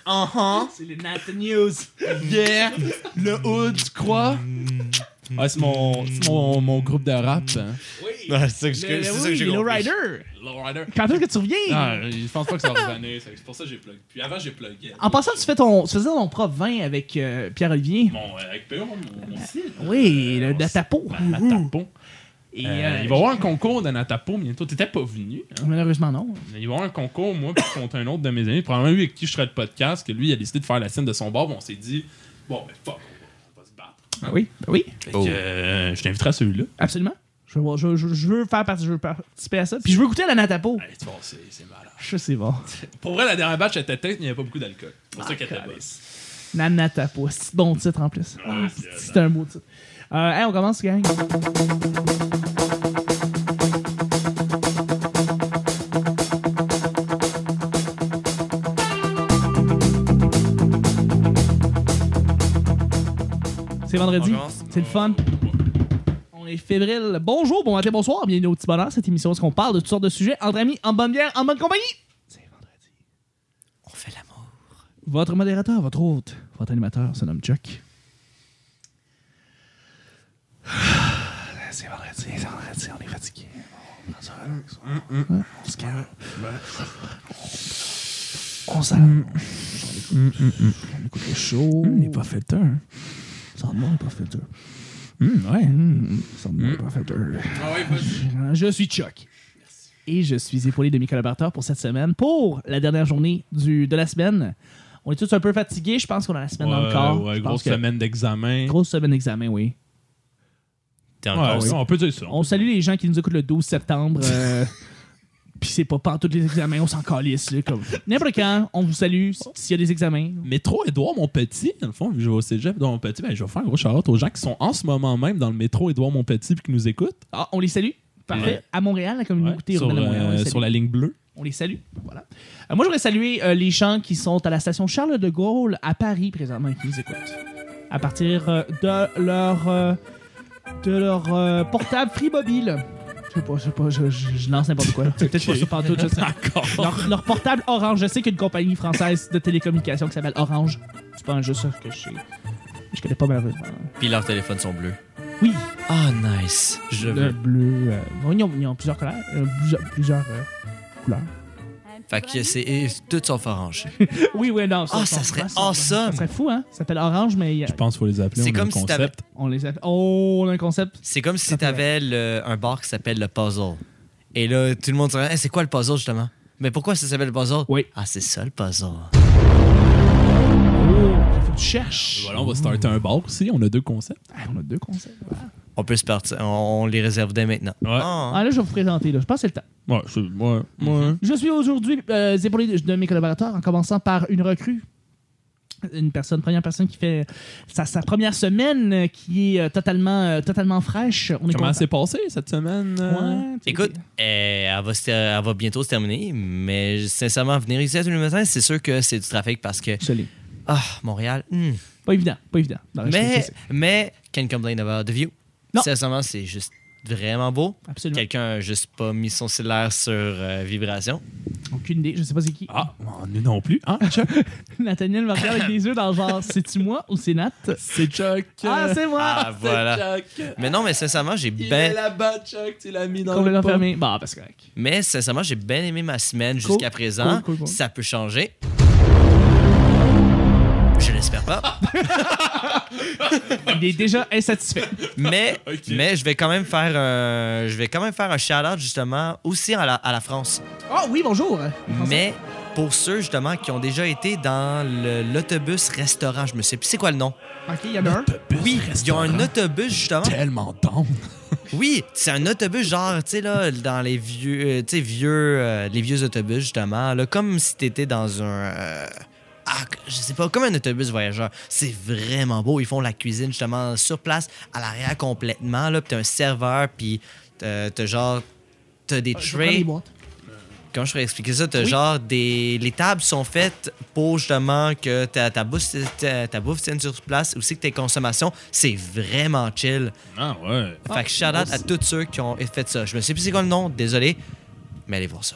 C'est les Nathan News. Yeah! Le hood, tu crois? Ah, c'est mon groupe de rap. Hein. Oui. Ouais, c'est ça que j'ai Low compris. Rider. Lowrider. Quand est-ce que tu reviens? Ah, je pense pas que ça va revenir. C'est pour ça que j'ai plug. Puis avant, j'ai plugué. En passant, tu faisais ton propre vin avec Pierre-Olivier. Avec PO, mon site. Oui, le Natapo. Natapo. Et, Il va y avoir un concours de Natapo bientôt. T'étais pas venu. Hein? Malheureusement, non. Il va y avoir un concours, moi, puis contre un autre de mes amis. Probablement lui avec qui je ferais le podcast, que lui, il a décidé de faire la scène de son bar. On s'est dit, bon, ben fuck, on va se battre. Ben oui, ben oui. Fait que, je t'inviterai à celui-là. Absolument. Je veux participer à ça. Puis je veux goûter à la Natapo. Hey, tu vois, c'est malade. Je sais, c'est bon. Pour vrai, la dernière batch était tête, mais il n'y avait pas beaucoup d'alcool. C'est pour ça qu'elle était basse. La Natapo. C'est bon titre en plus. Ah, C'est un beau titre. Hey, on commence, gang. C'est vendredi. C'est le fun. On est fébrile. Bonjour, bon matin, bonsoir. Bienvenue au Petit Bonheur. Cette émission, où on parle de toutes sortes de sujets entre amis, en bonne bière, en bonne compagnie. C'est vendredi. On fait l'amour. Votre modérateur, votre hôte, votre animateur se nomme Chuck. C'est vendredi, on est fatigué. On se calme. On s'arrange. On écoute le show. Il n'est pas fêteur. Ça de moi, pas fêteur. Ouais. Ça de moi, pas fêteur. Ah ouais, vas-y. Je suis Chuck. Et je suis épaulé de mes collaborateurs pour cette semaine. Pour la dernière journée de la semaine. On est tous un peu fatigués. Je pense qu'on a la semaine dans le corps. Ouais, Je pense grosse que- semaine d'examen. Grosse semaine d'examen, oui. T'es Ouais, encore oui, on peut dire ça. On salue les gens qui nous écoutent le 12 septembre. Puis c'est pas tous les examens, on s'en calisse. Là, comme n'importe quand, on vous salue s'il y a des examens. Métro Édouard Montpetit, dans le fond, vu que je vais au cégep Édouard Montpetit, ben, je vais faire un gros shout-out aux gens qui sont en ce moment même dans le métro Édouard Montpetit et qui nous écoutent. Ah, on les salue. Parfait. Ouais. À Montréal, la communauté sur, urbaine de Montréal. On les salue. sur la ligne bleue. On les salue. Voilà. Moi, j'aurais salué les gens qui sont à la station Charles de Gaulle à Paris présentement et qui nous écoutent. À partir de leur portable Free Mobile. Je sais pas, je lance n'importe quoi. C'est peut-être pas ça partout, je sais. Leur portable Orange. Je sais qu'il y a une compagnie française de télécommunications qui s'appelle Orange. C'est pas juste ça que je sais. Je connais pas malheureusement. Puis leurs téléphones sont bleus. Oui, Ah, nice. Je le veux. bleu. Ils ont plusieurs couleurs. Plusieurs couleurs. Fait que toutes sont orange. Oui, non. Ah, ça serait awesome. Ça serait fou, hein? Ça s'appelle Orange, mais Je pense qu'il faut les appeler. C'est on a comme un si concept. on les appelle. Oh, on a un concept. C'est comme si Ça t'avais un bar qui s'appelle le Puzzle. Et là, tout le monde dirait, hey, c'est quoi le puzzle, justement? Mais pourquoi ça s'appelle le puzzle? Oui. Ah, c'est ça, le puzzle. Oh, il faut que tu cherches. Voilà, on va starter un bar aussi. On a 2 concepts. Ah, on a 2 concepts. Voilà. On peut se partir. On les réserve dès maintenant. Ouais. Ah, là, je vais vous présenter. Là. Je pense que c'est le temps. Ouais, ouais. Je suis aujourd'hui épaulé de mes collaborateurs en commençant par une recrue. Première personne qui fait sa première semaine qui est totalement fraîche. On est Comment content. c'est passé cette semaine? Ouais, tu sais, Écoute, elle va bientôt se terminer, mais sincèrement, venir ici tous les matins, c'est sûr que c'est du trafic parce que, je l'ai. Montréal, Pas évident. Dans la chose, mais can't complain about the view. Non. Sincèrement, c'est juste vraiment beau. absolument. Quelqu'un a juste pas mis son cellulaire sur vibration. Aucune idée. Je sais pas c'est qui. Ah, nous non plus. Hein, Chuck? Nathaniel me regarde avec des yeux dans le genre, c'est-tu moi ou c'est Nat? C'est Chuck. Ah, c'est moi! Ah, voilà. Chuck. Mais non, mais sincèrement, j'ai Il bien. est là-bas, Chuck. Tu l'as mis dans Complètement le pot. fermé. Bah, parce que correct. Mais sincèrement, j'ai bien aimé ma semaine jusqu'à présent. Cool. Ça peut changer. Je l'espère pas. Il est déjà insatisfait. Mais, Ok. mais je vais quand même faire un shout-out justement aussi à la France. Oh oui, bonjour! Mais pour ceux justement qui ont déjà été dans l'autobus restaurant, je me sais plus c'est quoi le nom. OK, il y en a un. Oui, ils ont un autobus justement. Tellement down. Oui, c'est un autobus genre, tu sais là, dans les vieux, les vieux autobus justement, là, comme si t'étais dans un, je sais pas, comme un autobus voyageur. C'est vraiment beau. Ils font la cuisine justement sur place, à l'arrière complètement là, puis t'as un serveur, puis t'as des Je prends les trays. boîtes. Comment je pourrais expliquer ça? T'as Oui. genre les tables sont faites pour justement que ta bouffe tienne sur place, aussi que tes consommations. C'est vraiment chill. Ah, ouais. Fait que shout out à tous ceux qui ont fait ça. Je me sais plus c'est quoi le nom, désolé, mais allez voir ça.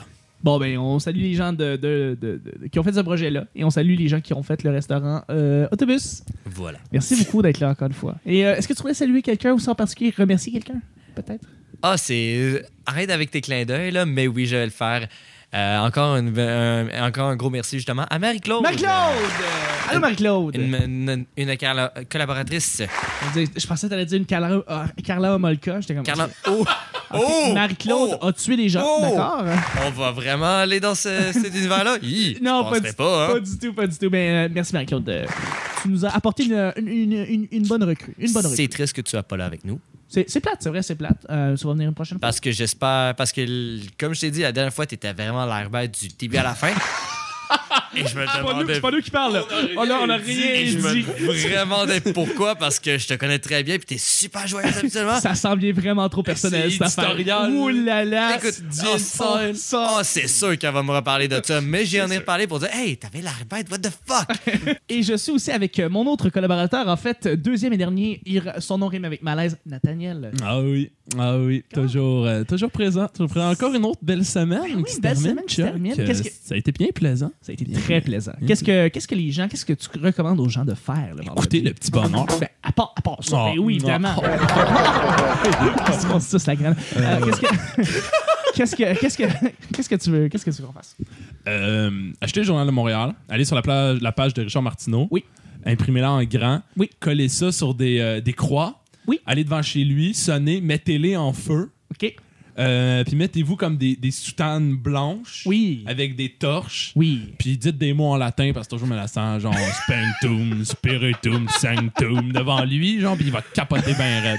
Bon, ben, on salue les gens qui ont fait ce projet-là et on salue les gens qui ont fait le restaurant Autobus. Voilà. Merci beaucoup d'être là encore une fois. Et est-ce que tu voudrais saluer quelqu'un ou sans particulier remercier quelqu'un, peut-être? Ah, c'est... Arrête avec tes clins d'œil, là, mais oui, je vais le faire. Encore un gros merci, justement, à Marie-Claude. Marie-Claude! Allô, Marie-Claude! Une collaboratrice. Je pensais que t'allais dire une Carla Homolka. J'étais comme... Carla... Oh! Okay. Marie-Claude a tué des gens, d'accord? On va vraiment aller dans cet univers-là? Non, pas du tout. Ben, merci, Marie-Claude. Tu nous as apporté une bonne recrue. C'est triste que tu sois pas là avec nous. C'est plate, c'est vrai, c'est plate. Ça va venir une prochaine fois. Parce que j'espère... Parce que, comme je t'ai dit, la dernière fois, t'étais vraiment l'air bête du début à la fin. Et je me demandais... C'est pas nous qui parlent, là. On a rien dit. Je me demandais pourquoi, parce que je te connais très bien puis t'es super joyeuse habituellement. Ça semble vraiment trop personnel, cette affaire. Ouh là là! Écoute, c'est sûr qu'elle va me reparler de ça, mais j'en ai reparlé pour dire « Hey, t'avais l'air bête, what the fuck? » Et je suis aussi avec mon autre collaborateur, en fait, deuxième et dernier, son nom rime avec malaise, Nathaniel. Ah oui, toujours présent. Encore une autre belle semaine qui se termine. Ça a été bien plaisant. Ça a été très plaisant. Qu'est-ce que les gens, qu'est-ce que tu recommandes aux gens de faire? Écoutez le petit bonheur. Ben, à part ça, ben oui, évidemment. Qu'est-ce qu'on se tousse la graine? Qu'est-ce que tu veux qu'on fasse? Achetez le Journal de Montréal, allez sur la page de Richard Martineau. Oui. Imprimez-la en grand. Oui. Collez ça sur des croix. Oui. Allez devant chez lui, sonnez, mettez-les en feu. OK. Puis mettez-vous comme des soutanes blanches. Oui. Avec des torches. Oui. Puis dites des mots en latin parce que toujours me la sent genre Spanctum, Spiritum, Sanctum devant lui, genre, puis il va capoter bien raide.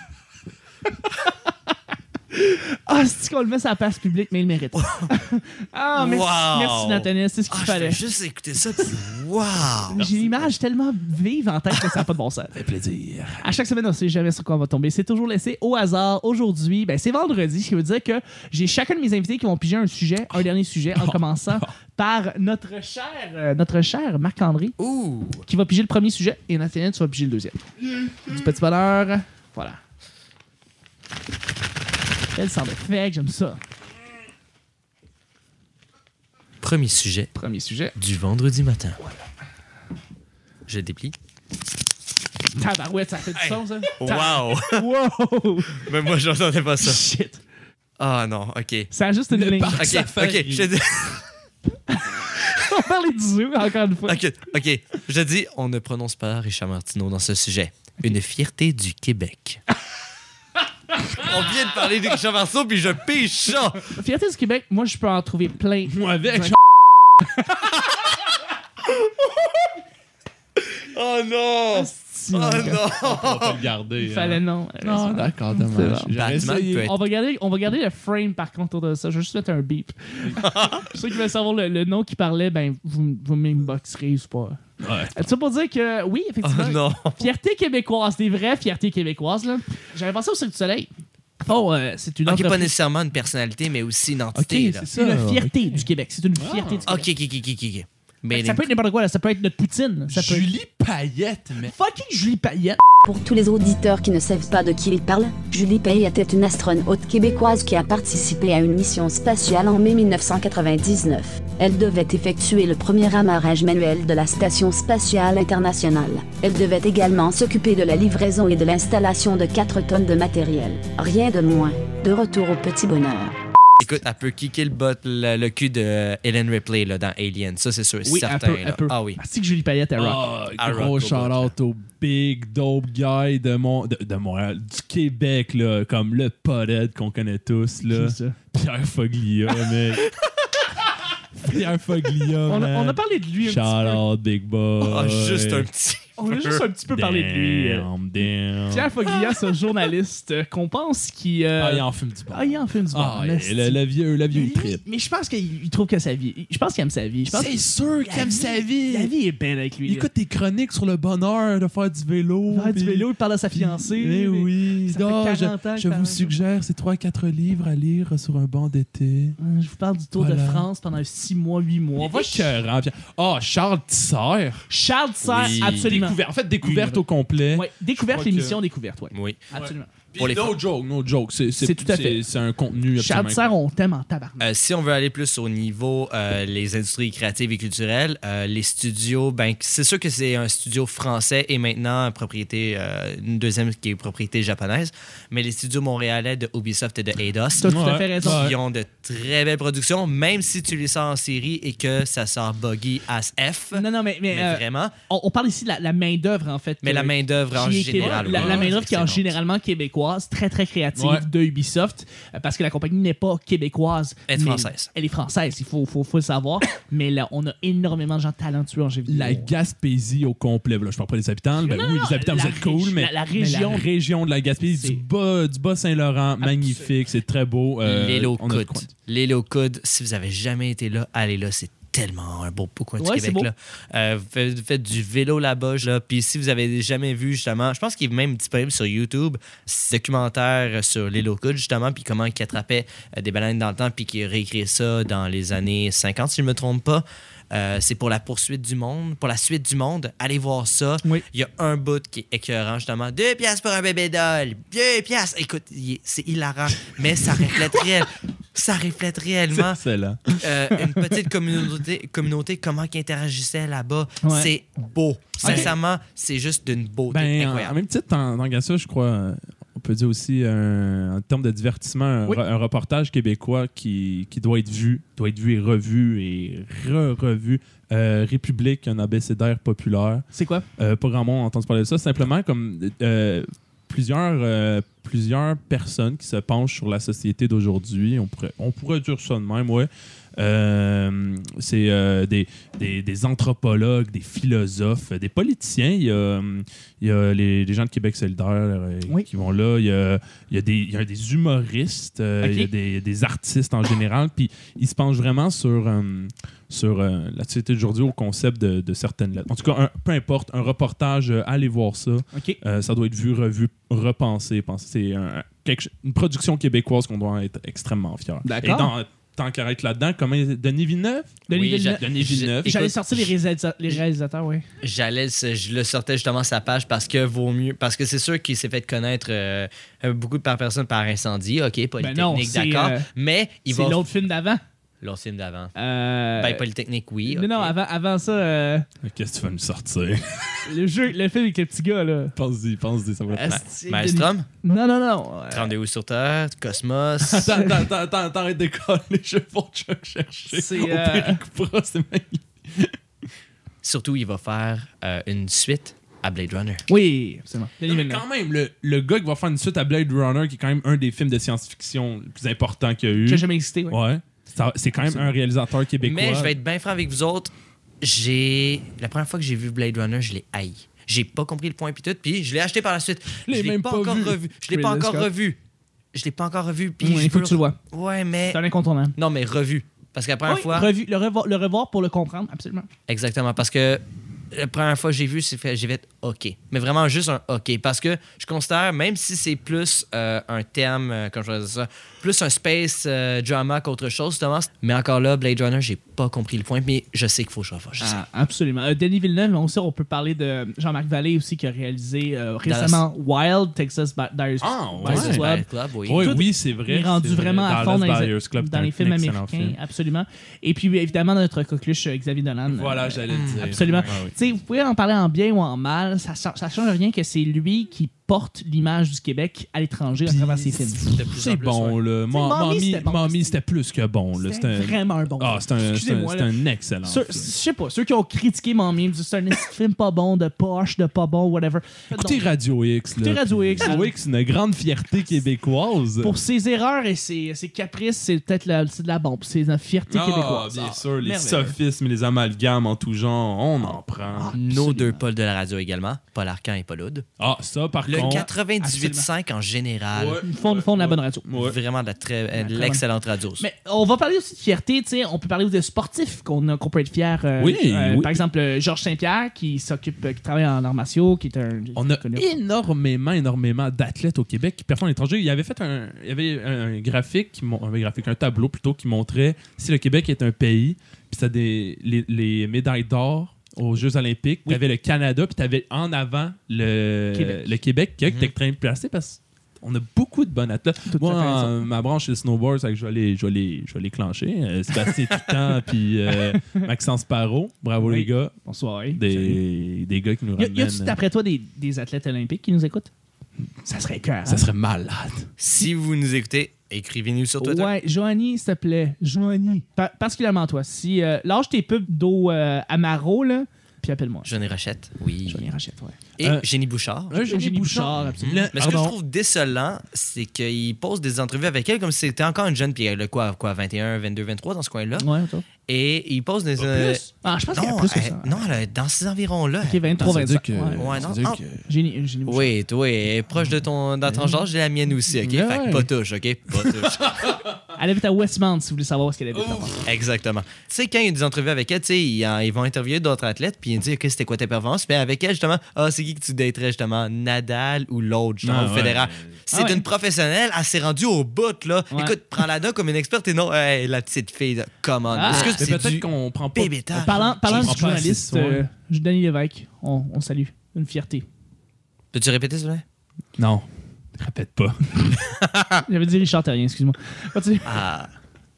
C'est qu'on le met sur la place publique, mais il le mérite. Merci Nathaniel, c'est ce qu'il fallait. Je vais juste écouter ça, puis wow! J'ai l'image tellement vive en tête que ça n'a pas de bon sens. Ça fait plaisir. À chaque semaine, on ne sait jamais sur quoi on va tomber. C'est toujours laissé au hasard. Aujourd'hui, c'est vendredi, ce qui veut dire que j'ai chacun de mes invités qui vont piger un sujet, un dernier sujet, en commençant par notre cher Marc-André, qui va piger le premier sujet, et Nathaniel, tu vas piger le deuxième. Du petit bonheur. Voilà. Quel sound effect, j'aime ça. Premier sujet. Du vendredi matin. Voilà. Je déplie. Tabarouette, ça fait du son, ça? Wow! Mais moi, je n'entendais pas ça. Shit. Ah non, OK. Ça a juste une ligne. OK, je dis... On va parler du zoo, encore une fois. OK. Je dis, on ne prononce pas Richard Martineau dans ce sujet. Okay. Une fierté du Québec. On vient de parler de Richard Martineau, puis je pige ça. Fierté du Québec, moi, je peux en trouver plein. Moi, avec. Oh non! On va pas le garder. Il fallait non. Non, d'accord, dommage. On va garder le frame par contre de ça. Je vais juste mettre un beep. Ceux qui veulent savoir le nom qui parlait, vous m'inboxerez ou pas. Ouais. Tu sais pour dire que oui, effectivement. Fierté québécoise, des vraies fiertés québécoises. Là. J'avais pensé au Cirque du Soleil. C'est une pas nécessairement une personnalité, mais aussi une entité. C'est ça. Une fierté du Québec. C'est une fierté du Québec. OK. Ça peut être n'importe quoi, là. Ça peut être notre Poutine. Julie Payette, mais... Fucking Julie Payette. Pour tous les auditeurs qui ne savent pas de qui il parle, Julie Payette est une astronaute québécoise qui a participé à une mission spatiale en mai 1999. Elle devait effectuer le premier amarrage manuel de la Station spatiale internationale. Elle devait également s'occuper de la livraison et de l'installation de 4 tonnes de matériel. Rien de moins. De retour au petit bonheur. Écoute, elle peut kicker le cul de Ellen Ripley là, dans Alien. Ça, c'est sûr. Oui, certain. elle peut. Ah oui. C'est que Julie Payette, elle rock. Gros shout-out au big dope guy de Montréal, du Québec, là, comme le pothead qu'on connaît tous. Là. Pierre Foglia, mec. Pierre Foglia, on a parlé de lui un petit peu. Shout-out, big boy. Juste un petit... On a juste un petit peu parlé de lui. Damn. Pierre Foglia, ce journaliste qu'on pense qu'il... il en fume du bon. Il en fume du bon. Le vieux, il tripe. Mais je pense qu'il trouve que sa vie... Je pense qu'il aime sa vie. C'est sûr qu'il aime sa vie. La vie est belle avec lui. Il écoute tes chroniques sur le bonheur de faire du vélo. Il parle à sa fiancée. Mais oui. Ça fait 40 ans je vous suggère ces 3-4 livres à lire sur un banc d'été. Je vous parle du Tour de France pendant 6 mois, 8 mois. Charles Tisser. Charles Tisser, absolument. Découverte au complet. Ouais, découverte, l'émission Découverte, ouais. Oui. Absolument. Pour les no joke. C'est tout à fait. C'est un contenu Charles absolument Serre, on t'aime en tabarnak. Si on veut aller plus au niveau les industries créatives et culturelles, les studios, ben c'est sûr que c'est un studio français et maintenant propriété, une deuxième qui est propriété japonaise, mais les studios montréalais de Ubisoft et de Eidos, T'as tout à fait raison. qui ont de très belles productions, même si tu les sors en série et que ça sort buggy as F. Non, mais Vraiment. on parle ici de la main-d'œuvre, en fait. Mais la main-d'œuvre en qui est général. La oui, main-d'œuvre qui est excellente. généralement québécoise, très très créative Ouais. de Ubisoft, parce que la compagnie n'est pas québécoise. Elle est mais française. Elle est française, il faut le savoir. Mais là, on a énormément de gens talentueux en jeux vidéo. La Gaspésie au complet. Là, je parle pas des habitants. Ben oui, les habitants, vous êtes cool, mais la région. la région de la Gaspésie, du bas Saint-Laurent, magnifique, c'est très beau. L'île aux on a de coudes. quoi. L'île aux coudes, si vous avez jamais été là, allez là, c'est tellement un beau coin du Ouais, c'est Québec. beau. Là. Faites du vélo là-bas. Là. Puis si vous avez jamais vu, justement, je pense qu'il est même disponible sur YouTube, ce documentaire sur l'île aux coudes, justement, puis comment il attrapait des baleines dans le temps, puis qu'il a réécrit ça dans les années 50, si je ne me trompe pas. C'est pour la poursuite du monde, pour la suite du monde. Allez voir ça. Oui. Il y a un bout qui est écœurant, justement. 2 piastres pour un bébé doll. 2 piastres. Écoute, c'est hilarant, mais ça reflète réellement C'est excellent. une petite communauté, comment qu'ils interagissaient là-bas. Ouais. C'est beau. Sincèrement, c'est juste d'une beauté Ben, en incroyable. même titre, tant qu'à ça, je crois, on peut dire aussi, en termes de divertissement, Oui. un reportage québécois qui doit être vu et revu et revu. République, un abécédaire populaire. C'est quoi? Pas grand monde a entendu parler de ça. Simplement comme plusieurs personnes qui se penchent sur la société d'aujourd'hui. On pourrait dire ça de même, ouais. C'est des anthropologues, des philosophes, des politiciens. Il y a les gens de Québec solidaire Oui. qui vont là. Il y a des humoristes, il y a des artistes en général. Puis ils se penchent vraiment sur la société d'aujourd'hui au concept de certaines lettres. En tout cas, peu importe, un reportage, allez voir ça. OK. Ça doit être vu, revu, repensé. C'est une production québécoise qu'on doit être extrêmement fier. D'accord. Et tant qu'à être là-dedans, comment Denis Villeneuve? Denis Villeneuve. Denis Villeneuve. J'allais Écoute, sortir les réalisateurs, oui. Je le sortais justement sa page parce que vaut mieux. Parce que c'est sûr qu'il s'est fait connaître beaucoup par personnes par incendie. OK, Polytechnique, non, c'est, d'accord. Mais il C'est va. l'autre film d'avant. L'autre film d'avant. Ben, Polytechnique, oui. Non, avant ça, Qu'est-ce que tu vas nous sortir? le film avec le petit gars, là. Pense-y, ça va être... Asti, Maelstrom, Non. 32 sur Terre, Cosmos. Attends, arrête de coller, je vais pour Chuck chercher. C'est, Au pire, il coupera, c'est magnifique. Surtout, il va faire une suite à Blade Runner. Oui, absolument. Denis Non, mais Villeneuve. quand même, le gars qui va faire une suite à Blade Runner, qui est quand même un des films de science-fiction les plus importants qu'il y a eu. Qui a jamais existé, oui. Ouais. C'est quand même un réalisateur québécois. Mais je vais être bien franc avec vous autres. La première fois que j'ai vu Blade Runner, je l'ai haï. J'ai pas compris le point puis tout, puis je l'ai acheté par la suite. Je l'ai même pas encore vu. revu. Je l'ai pas Ridley encore Scott. revu. Je l'ai pas encore revu, puis Oui, je il faut veux- que tu le vois. Ouais, mais C'est un incontournable. non, mais revu. Parce que la première Oui, fois, le revoir pour le comprendre, absolument. exactement, parce que la première fois que j'ai vu, j'ai fait OK. Mais vraiment juste un OK. Parce que je considère, même si c'est plus un terme, comme je vais dire ça, plus un space drama qu'autre chose, justement. Mais encore là, Blade Runner, j'ai pas compris le point, mais je sais qu'il faut que je refasse. Je sais. Ah, absolument. Denis Villeneuve, on peut parler de Jean-Marc Vallée aussi, qui a réalisé récemment Wild, Texas Buyers ouais. Club. Club, oui. Oui, Tout- oui, c'est vrai. Il est rendu c'est vrai. vraiment à fond Dallas dans Buyers Club, dans les c'est un films excellent américains, film. absolument. Et puis, évidemment, notre coqueluche Xavier Dolan. Voilà, j'allais le dire. Absolument. Ah oui. Tu sais, vous pouvez en parler en bien ou en mal, ça change rien que c'est lui qui porte l'image du Québec à l'étranger à travers ses films. De plus en C'est plus, bon, ouais. là. Mommy, c'était bon. Mommy, c'était plus que bon, là. C'était vraiment un bon Ah, film. c'est Excusez-moi, là. un excellent Je film. sais pas, ceux qui ont critiqué Mommy, c'est un film pas bon, de poche, de pas bon, whatever. Écoutez Radio X, là. Écoutez Radio X. Radio X, c'est une grande fierté québécoise. Pour ses erreurs et ses caprices, c'est peut-être c'est de la bombe. C'est une fierté Ah, québécoise. bien sûr, les merveilleux. sophismes et les amalgames en tout genre, on en prend. Nos deux Pauls de la radio également, Paul Arcand et Paul Oud. Ah, ça, par Le contre... 98.5 en général. Ouais. Ils font de la bonne radio. Ouais. Vraiment de l'excellente radio. Mais on va parler aussi de fierté, tu sais, on peut parler de sportifs qu'on peut être fiers. Oui, oui. Par exemple, Georges Saint-Pierre qui travaille en arts martiaux, qui est un. On a connu. énormément d'athlètes au Québec qui performent à l'étranger. Il y avait un graphique, un tableau plutôt, qui montrait si le Québec est un pays, puis ça les médailles d'or aux Jeux Olympiques, Oui. tu avais le Canada, puis tu avais en avant le Québec qui était très placé parce on a beaucoup de bonnes athlètes. Tout Moi, à fait raison. ma branche, c'est le snowboard, c'est que je vais les clencher. Sébastien Toutan puis Maxence Parot. Bravo Oui. les gars. Bonsoir. Salut. Des gars qui nous Y ramènent. a-tu, d'après toi, des athlètes olympiques qui nous écoutent? Ça serait cœur. Ça serait malade. Si vous nous écoutez, écrivez-nous sur Twitter. Ouais, Joanie, s'il te plaît. Joanie. Particulièrement toi. Si lâche tes pubs d'eau Amaro, là, puis appelle-moi. Johnny Rochette, oui. Joanie Rachette, ouais. Et Jenny Bouchard. Eugénie Bouchard, absolument. Mais ce que je trouve désolant, c'est qu'il pose des entrevues avec elle comme si c'était encore une jeune, puis elle a quoi, 21, 22, 23 dans ce coin-là. Ouais, toi. Et il pose des. Plus? Ah, je pense qu'il y a non, plus que ça. non, elle est dans ces environs-là. Ok, 23, Ça veut 25. dire que- Ouais. Ouais, ça non, veut dire non. que- Eugénie Bouchard. Oui, toi, elle est proche de ton genre, j'ai la mienne aussi, OK? Ouais. Fait que pas touche, OK? Pas touche. Elle habite à Westmount, si vous voulez savoir où est-ce qu'elle habite. Exactement. Tu sais, quand il y a des entrevues avec elle, tu sais, ils vont interviewer d'autres athlètes, puis ils disent, OK, c'était quoi tes performances? Mais avec elle, justement, c'est qui que tu daterais, justement? Nadal ou l'autre, justement, Ah, au ouais. fédéral. C'est ouais. une professionnelle, elle s'est rendue au bout, là. Ouais. Écoute, prends-la comme une experte et non, hey, la petite fille, là, come on. Ah. Est-ce que Mais c'est peut-être du qu'on prend pas. bébétage? Parlant Je du comprends pas journaliste, assez, ouais. Danny Lévesque, on salue. Une fierté. Peux-tu répéter, s'il te plaît? Non. Répète pas. J'avais dit Richard Terrien, excuse-moi. Continue. Ah.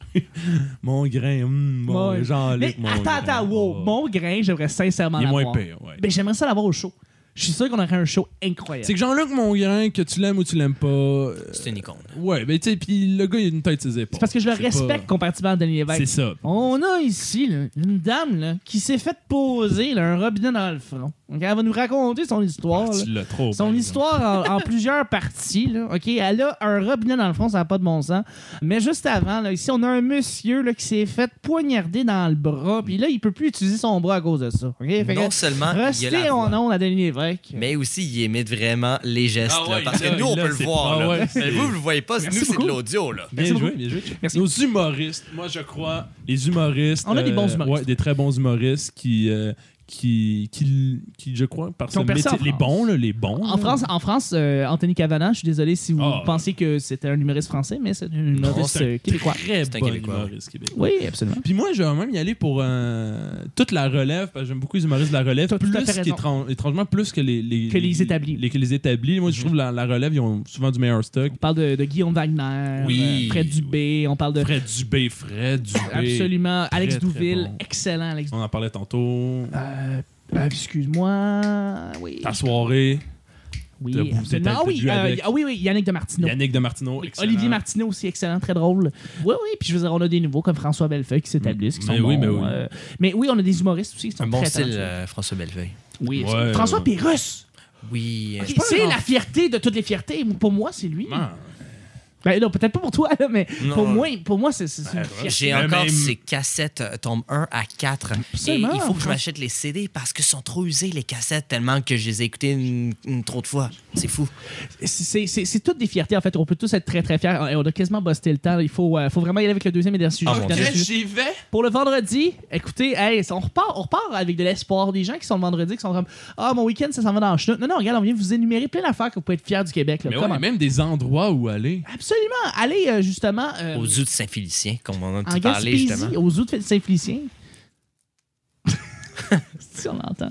Mon grain, mon Ouais. Jean-Luc, Mais mon grain. attends, wow. Oh. Mon grain, j'aimerais sincèrement Il est moins l'avoir. pire, ouais. Ben, j'aimerais ça l'avoir au show. Je suis sûr qu'on aurait un show incroyable. C'est que Jean-Luc Mongrain, que tu l'aimes ou tu l'aimes pas. C'est une icône. Ouais, ben tu sais, puis le gars, il a une tête sur ses épaules. C'est parce que je le C'est respecte pas- comparativement à Denis Lévesque. C'est ça. On a ici là, une dame là, qui s'est fait poser là, un robinet dans le front. Donc, elle va nous raconter son histoire. là. Tu l'as trop. Son bien, histoire en plusieurs parties. Là. OK, elle a un robinet dans le front, ça n'a pas de bon sens. Mais juste avant, là, ici, on a un monsieur là, qui s'est fait poignarder dans le bras. Puis là, il peut plus utiliser son bras à cause de ça. OK? Fait que Non seulement il y a restez la en voix, ondes à Denis Lévesque. mais aussi il imite vraiment les gestes. Ah là, ouais, parce là, que nous, on là, peut le c'est voir. pas- là. ouais, Mais c'est- vous, vous le voyez pas. Merci Nous, c'est de beaucoup. l'audio. là. Bien Merci joué, beaucoup. bien joué. Merci. Nos humoristes, moi je crois, les humoristes. On a des bons humoristes. Ouais, des très bons humoristes qui je crois, par Qui ont ce percé en métier, les France. bons, là, les bons. En France, Anthony Cavana, je suis désolé si vous Ah. pensez que c'était un humoriste français, mais c'est un humoriste c'est un québécois. Très C'est un bon Québécois. humoriste québécois. Oui, absolument. Puis moi, je vais même y aller pour toute la relève, parce que j'aime beaucoup les humoristes de la relève, T'as tout à plus fait raison. étrangement plus que les Que les établis. que les établis. Moi, je trouve la relève, ils ont souvent du meilleur stock. On parle de Guillaume Wagner, Oui. Fred Dubé, on parle de... Fred Dubé. Absolument. Alex Très, très Douville, bon. excellent Alex On en parlait tantôt. excuse-moi. Oui. Ta soirée. Oui, Debout, absolument. t'as Ah oui, bu avec. oui, Yannick de Martineau. Yannick de Martineau. Oui, excellent. Olivier Martineau aussi, excellent, très drôle. Oui, puis je veux dire, on a des nouveaux comme François Bellefeuille qui s'établissent, qui sont Mais oui, bons. mais oui. Mais oui, on a des humoristes aussi qui sont Un bon très style, talentueux. François Bellefeuille. Oui, Ouais, François ouais. Pérusse. Oui. Ok, c'est la fierté de toutes les fiertés. Pour moi, c'est lui. Ah, Ben non, peut-être pas pour toi, là, mais Non. pour moi c'est une fierté. J'ai Mais encore même- ces cassettes tome 1 à 4. Et Absolument. il faut que je m'achète les CD parce que sont trop usés, les cassettes, tellement que je les ai écoutées une trop de fois. C'est fou. C'est toutes des fiertés, en fait. On peut tous être très, très fiers. On a quasiment busté le temps. Il faut vraiment y aller avec le deuxième et dernier sujet. Ah, mon Dieu. j'y vais. Pour le vendredi, écoutez, hey, on repart avec de l'espoir. Des gens qui sont le vendredi, qui sont comme « mon week-end, ça s'en va dans le chenoute. » Non, regarde, on vient vous énumérer plein d'affaires que vous pouvez être fiers du Québec. Là. Mais Comment? ouais, même des endroits où aller. Absolument. Allez, justement... Au zoo de Saint-Félicien, comme on a en parlé Gaspésie, justement. au zoo de Saint-Félicien. Si on l'entend.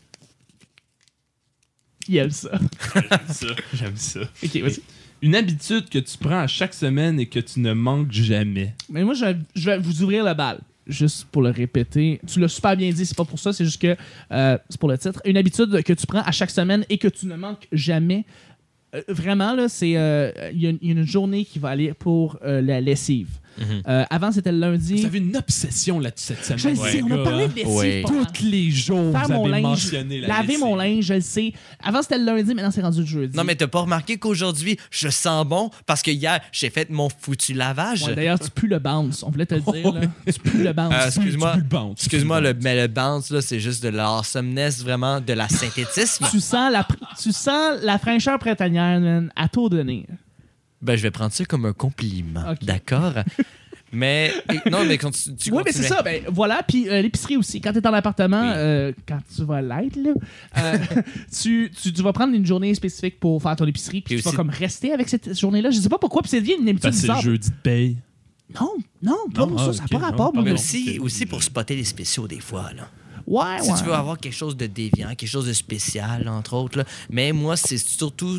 Il aime ça. J'aime ça. OK, vas-y. Une habitude que tu prends à chaque semaine et que tu ne manques jamais. Mais moi, je vais vous ouvrir le bal. Juste pour le répéter. Tu l'as super bien dit, c'est pas pour ça, c'est juste que c'est pour le titre. Une habitude que tu prends à chaque semaine et que tu ne manques jamais. Vraiment, là, c'est il y a une journée qui va aller pour la lessive. Avant, c'était le lundi. Vous avez une obsession là-dessus cette semaine. Je le sais, on a parlé de lessive. Ouais. pas mal. Tous les jours, Faire vous mon avez linge, mentionné la laver lessive. mon linge, je le sais. Avant, c'était le lundi, maintenant, c'est rendu le jeudi. Non, mais t'as pas remarqué qu'aujourd'hui, je sens bon parce que hier, j'ai fait mon foutu lavage. Ouais, d'ailleurs, tu pues le bounce. On voulait te le dire, là. Tu pues le bounce. Excuse-moi. Tu peux le bounce. Excuse-moi, mais le bounce, là, c'est juste de l'awesomeness, vraiment, de la synthétisme. Tu sens la fraîcheur printanière, man, à tout donner. Ben, je vais prendre ça comme un compliment. Ok. D'accord? Mais, non, mais quand tu Oui, mais c'est continuais. ça. Ben, voilà. Puis l'épicerie aussi. Quand tu es en appartement, quand tu vas l'être, là, tu vas prendre une journée spécifique pour faire ton épicerie. Puis Et tu vas aussi- comme rester avec cette journée-là. Je sais pas pourquoi. Puis c'est devenu une habitude Parce que c'est le bizarre. jeudi de paye. Non, pas Non, ça. Ça n'a ok, pas non, rapport. pardon. moi. Mais Ok. aussi pour spotter les spéciaux, des fois, là. Ouais, Si ouais. tu veux avoir quelque chose de déviant, quelque chose de spécial, entre autres. Là. Mais moi, c'est surtout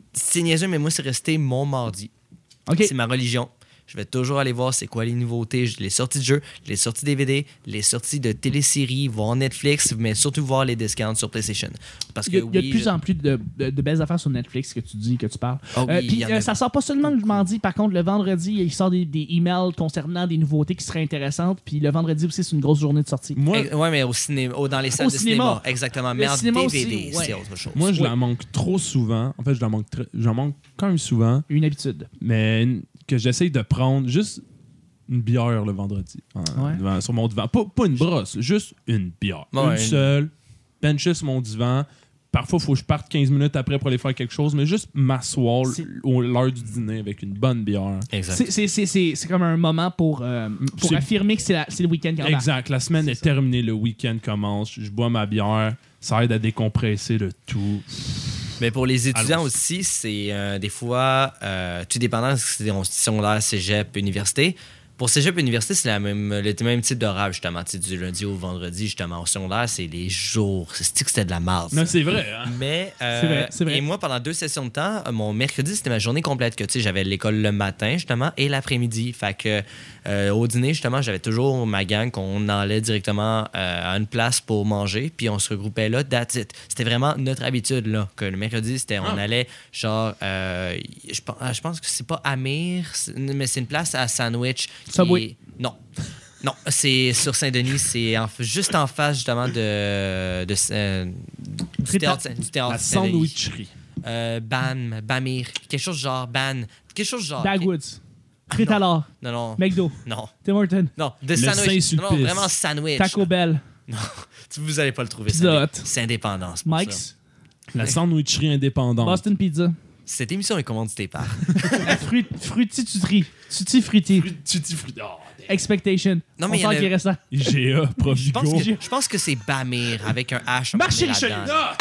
c'est niaiseux, mais moi, c'est resté mon mardi. OK. C'est ma religion. Je vais toujours aller voir c'est quoi les nouveautés, les sorties de jeux, les sorties DVD, les sorties de téléséries, voir Netflix, mais surtout voir les discounts sur PlayStation. Parce que, il y a de plus en plus de belles affaires sur Netflix que tu dis, que tu parles. Oh oui, Puis ça sort pas seulement le mardi, par contre, le vendredi, il sort des emails concernant des nouveautés qui seraient intéressantes. Puis le vendredi aussi, c'est une grosse journée de sortie. Ouais, mais au cinéma, dans les salles de cinéma. Exactement. Mais en cinéma DVD, aussi, ouais. c'est autre chose. Moi, je la manque trop souvent. En fait, j'en manque quand même souvent. Une habitude. Mais que j'essaye de prendre juste une bière le vendredi sur mon divan. Pas une brosse, juste une bière. Une seule, bencher sur mon divan. Parfois, il faut que je parte 15 minutes après pour aller faire quelque chose, mais juste m'asseoir l'heure du dîner avec une bonne bière. Exact. C'est comme un moment pour affirmer que c'est le week-end qui embarque. Exact. La semaine est terminée, le week-end commence. Je bois ma bière. Ça aide à décompresser le tout. Mais pour les étudiants aussi, c'est des fois, tout dépendant si c'est secondaire, cégep, université. Pour cégep université, c'est le même type d'horaire, justement. Du lundi au vendredi, justement. Au secondaire, c'est les jours. C'est que c'était de la marde. Non, c'est vrai. Hein? Mais, c'est vrai. Et moi, pendant 2 sessions de temps, mon mercredi, c'était ma journée complète. Que j'avais l'école le matin, justement, et l'après-midi. Fait que au dîner, justement, j'avais toujours ma gang qu'on allait directement à une place pour manger. Puis on se regroupait là, that's it. C'était vraiment notre habitude, là. Que le mercredi, on allait, genre, je pense que c'est pas Amir, mais c'est une place à sandwich. Subway. Non, c'est sur Saint-Denis, c'est juste en face justement du théâtre La sandwicherie. Bamir, quelque chose genre Bagwoods. Fritalard. Non. McDo. Non. Tim Hortons. Non, de sandwich. Non, Saint-Sulpice. vraiment sandwich. Taco Bell. Non, vous allez pas le trouver. Pizza Hut. C'est Indépendance. pour Mike's. ça. La sandwicherie indépendante. Boston Pizza. Cette émission est commanditée par. Fruity Tutti. Tutti Frutti. Tutti Frutti. Expectation. Non, mais on sent qu'il est restant. IGA, Provigo. Je pense que c'est Bamir avec un H. Marché Richelieu.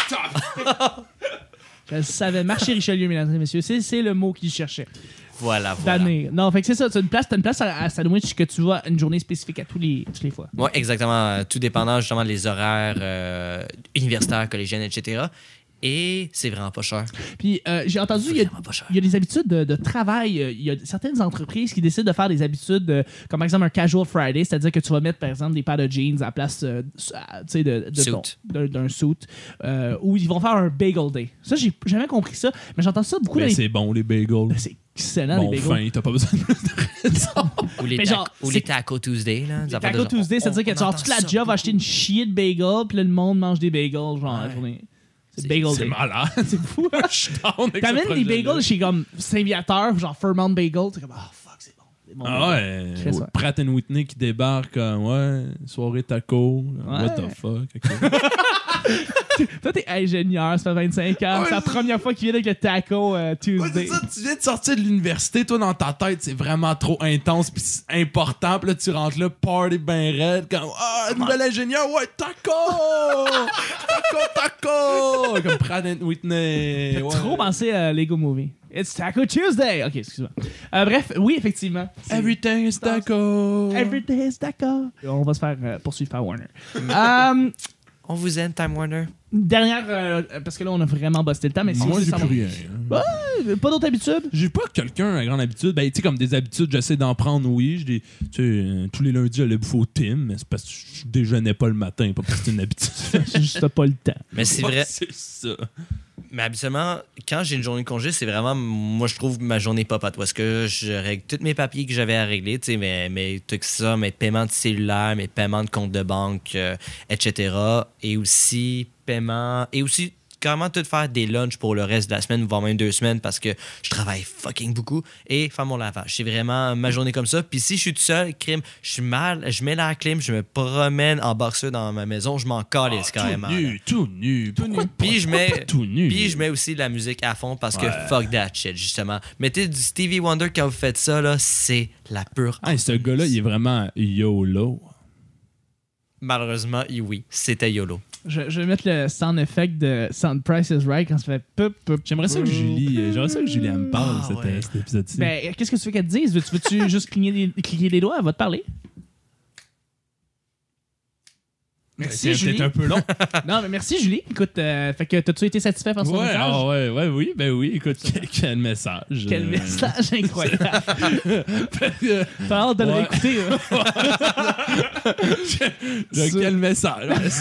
Je le savais. Marché Richelieu, mesdames et messieurs. C'est le mot qu'il cherchait. Voilà. D'année. Non, fait que c'est ça. T'as une place à sandwich que tu vas une journée spécifique à toutes les fois. Oui, exactement. Tout dépendant justement des horaires universitaires, collégiennes, etc. Et c'est vraiment pas cher. Puis j'ai entendu, il y a des habitudes de travail. Il y a certaines entreprises qui décident de faire des habitudes comme par exemple un casual Friday, c'est-à-dire que tu vas mettre par exemple des paires de jeans à la place d'un suit, où ils vont faire un bagel day. Ça, j'ai jamais compris ça, mais j'entends ça beaucoup. Mais c'est bon, les bagels. C'est excellent, bon, les bagels. T'as pas besoin de plus de raison. Ou les Taco Tuesday. Là, les Taco Tuesday, c'est-à-dire que genre, toute la job va acheter une chier de bagel, puis là, le monde mange des bagels, genre, la journée. C'est bagel day. day. Malade. C'est fou. Je suis down avec T'amènes ce des projet-là. bagels chez comme Saint-Viateur, genre Fairmont Bagel, t'es comme, oh fuck, c'est bon. C'est bon. Ah ouais. Je fais ça. Pratt & Whitney qui débarque, soirée taco. What the fuck. Okay. Toi, t'es ingénieur, ça fait 25 ans. C'est la première fois qu'il vient avec le Taco Tuesday. Ouais, c'est ça, tu viens de sortir de l'université, toi, dans ta tête, c'est vraiment trop intense pis c'est important. Pis là, tu rentres là, party ben raide, comme nouvel ingénieur, ouais, taco! Taco! Comme Pratt & Whitney. J'ai Ouais. trop pensé à Lego Movie. It's Taco Tuesday! Ok, excuse-moi. Bref, oui, effectivement. Everything is taco! Everything is taco. On va se faire poursuivre par Warner. On vous aime, Time Warner. Dernière, parce que là, on a vraiment busté le temps, mais Moi, j'ai ça plus rien. Ouais, pas d'autres habitudes? J'ai pas quelqu'un à grande habitude. Ben, tu sais, comme des habitudes, j'essaie d'en prendre, oui. Tu sais, tous les lundis, j'allais bouffer au Tim, mais c'est parce que je déjeunais pas le matin, pas parce que c'est une habitude. J'ai juste pas le temps. Mais c'est vrai. C'est ça. Mais habituellement, quand j'ai une journée de congé, c'est vraiment, moi, je trouve ma journée pop-up. Parce que je règle tous mes papiers que j'avais à régler, tu sais, mes trucs ça, mes paiements de cellulaire, mes paiements de compte de banque, etc. Et aussi, carrément tout faire des lunchs pour le reste de la semaine, voire même 2 semaines, parce que je travaille fucking beaucoup, et faire mon lavage. C'est vraiment ma journée comme ça. Puis si je suis tout seul, je mets la clim, je me promène en boxeur dans ma maison, je m'en calisse carrément. Tout nu. Pourquoi Puis je mets mets aussi la musique à fond parce que fuck that shit, justement. Mettez du Stevie Wonder quand vous faites ça, là, c'est la pure. Hey, ce gars-là, il est vraiment YOLO. Malheureusement, oui, c'était YOLO. Je vais mettre le sound effect de Sound Price is Right quand ça fait pup. J'aimerais ça que Julie elle me parle cet épisode-ci. Ben, qu'est-ce que tu veux qu'elle te dise? Veux-tu juste cliquer des doigts? Elle va te parler. Merci, C'est Julie. peut-être un peu long. Non, mais merci, Julie. Écoute, fait que t'as-tu été satisfait par son Ouais, message? oui, ben oui, écoute, quel message. Quel message incroyable. T'as hâte de le réécouter. Quel message. Ouais,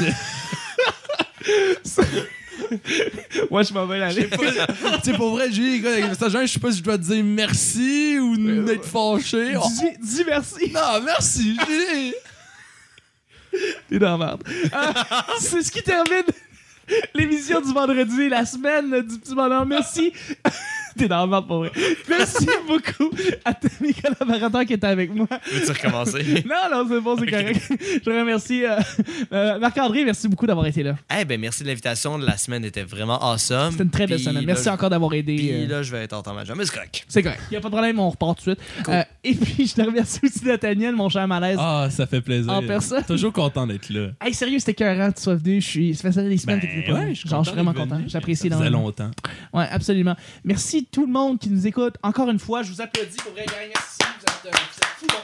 Moi, je m'en vais aller. tu sais, pour vrai, Julie, avec le message, je sais pas si je dois te dire merci ou d'être fâché. Oh. Dis merci. Non, merci, Julie. T'es dans la merde. C'est ce qui termine l'émission du vendredi, la semaine du petit bonheur. Merci. T'es dans la merde pour vrai. Merci beaucoup à tous mes collaborateurs qui étaient avec moi. Veux-tu recommencer? Non, c'est bon, c'est correct. Je remercie Marc-André, merci beaucoup d'avoir été là. Eh ben merci de l'invitation. La semaine était vraiment awesome. C'était une très belle Puis semaine. là, Merci encore d'avoir aidé. Puis là, je vais être en temps majeur. Mais c'est correct. C'est correct. Il n'y a pas de problème, on repart tout de suite. Cool. Et puis, je te remercie aussi, Nathaniel, mon cher malaise. Ah, ça fait plaisir. En personne. Toujours content d'être là. Hey, sérieux, c'était écœurant que tu sois venu. Ça fait des semaines que tu étais pas venu. je suis Genre, je suis vraiment d'être content. venu. J'apprécie Ça faisait énormément. longtemps. Ouais, absolument. Merci tout le monde qui nous écoute. Encore une fois, je vous applaudis pour vrai, gang. Merci. Vous êtes fou bon.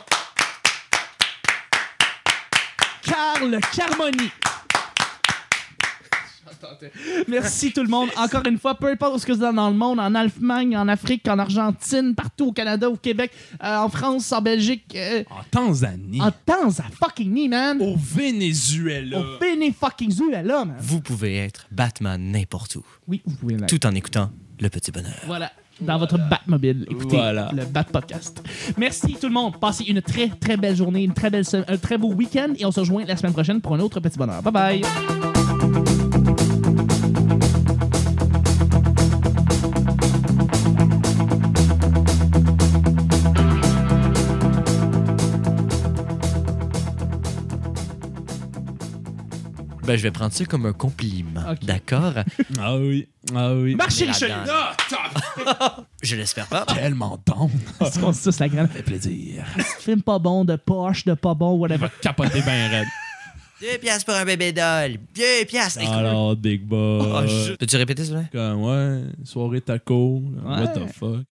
Carl Carmoni. Merci tout le monde. Encore une fois, peu importe où ce que vous êtes dans le monde, en Allemagne, en Afrique, en Argentine, partout au Canada, au Québec, en France, en Belgique, En Tanzanie. en Tanzanie, man. Au Venezuela. Au Venezuela, man. Vous pouvez être Batman n'importe où, Oui, vous pouvez l'être. tout en écoutant Le Petit Bonheur. Voilà. Dans votre Batmobile. Écoutez Voilà. le Bat Podcast. Merci tout le monde. Passez une très, très belle journée, un très beau week-end et on se rejoint la semaine prochaine pour un autre Petit Bonheur. Bye bye. Ben, je vais prendre ça comme un compliment. Ok. D'accord? Ah oui. Ah oui. Marchez, Mais Richelieu. là-dedans- Je l'espère pas. Tellement don. C'est qu'on se la grande. Ça fait plaisir. Film pas bon, de poche, de pas bon, Il whatever. va capoter bien raide. 2 piastres pour un bébé doll. 2 piastres. Hey, cool. Alors, Big Boy. Oh, Peux-tu répéter, s'il te plaît? Comme, ouais, soirée taco. Ouais. What the fuck?